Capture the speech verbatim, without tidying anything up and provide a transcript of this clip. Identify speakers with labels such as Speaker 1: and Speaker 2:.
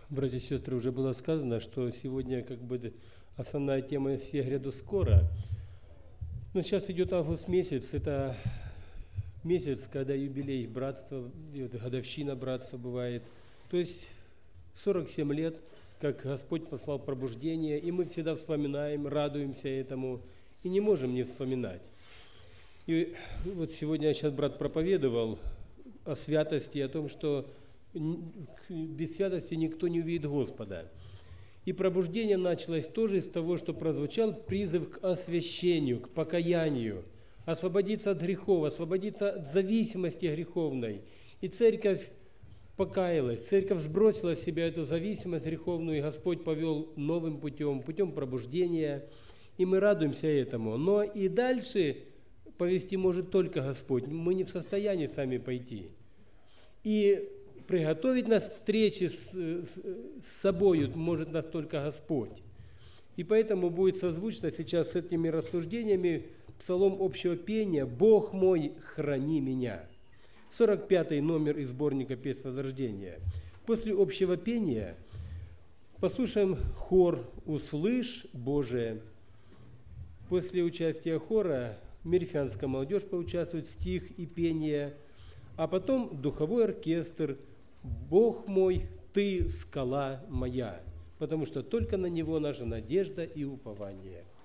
Speaker 1: Братья и сестры, уже было сказано, что сегодня как бы основная тема «Все гряду скоро». Но сейчас идет август месяц, это месяц, когда юбилей братства, годовщина братства бывает. То есть сорок семь лет, как Господь послал пробуждение, и мы всегда вспоминаем, радуемся этому, и не можем не вспоминать. И вот сегодня сейчас брат проповедовал о святости, о том, что без святости никто не увидит Господа. И пробуждение началось тоже из того, что прозвучал призыв к освящению, к покаянию, освободиться от грехов, освободиться от зависимости греховной. И церковь покаялась, церковь сбросила с себя эту зависимость греховную, и Господь повел новым путем, путем пробуждения, и мы радуемся этому. Но и дальше повести может только Господь, мы не в состоянии сами пойти. И приготовить нас к встрече с, с, с собою может нас только Господь. И поэтому будет созвучно сейчас с этими рассуждениями псалом общего пения «Бог мой, храни меня». сорок пятый номер из сборника «Песнь Возрождения». После общего пения послушаем хор «Услышь, Боже». После участия хора мирфянская молодежь поучаствует в стих и пение, а потом духовой оркестр «Бог мой, Ты скала моя», потому что только на Него наша надежда и упование.